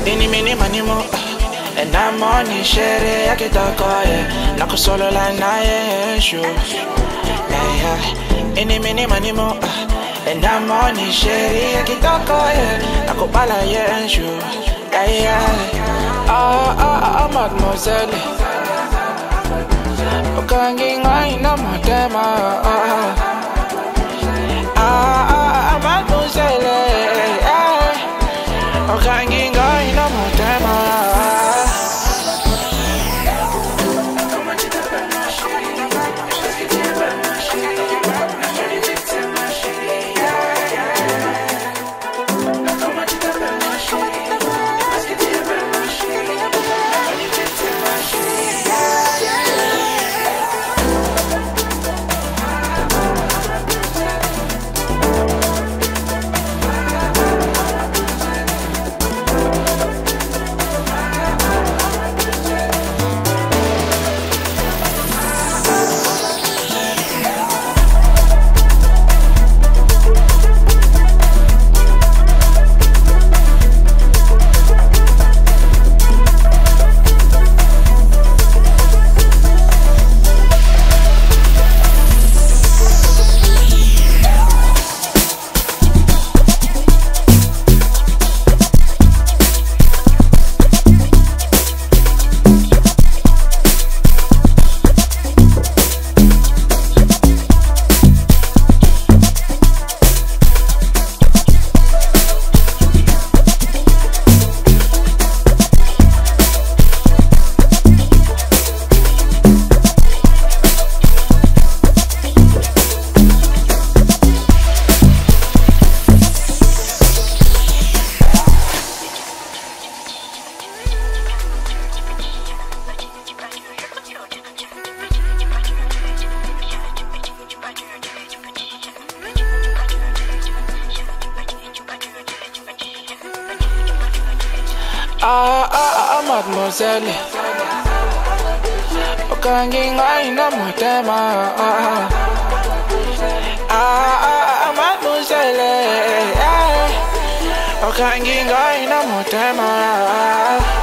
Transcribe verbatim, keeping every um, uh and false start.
Ini mini money mo, and I'm on the shere ya kitoko yeah. Nako solo la na yeah show. Yeah yeah. Ini mini money mo, and I'm on the shere ya kitoko yeah. Nako bala yeah show. Yeah yeah. Ah ah ah mademoiselle. Okangi ngai na motema. Ah ah ah mademoiselle. Okangi ngai na motema. Ah ah ah mademoiselle. Okangi ngai na motema. Ah ah ah mademoiselle. Okangi ngai na motema.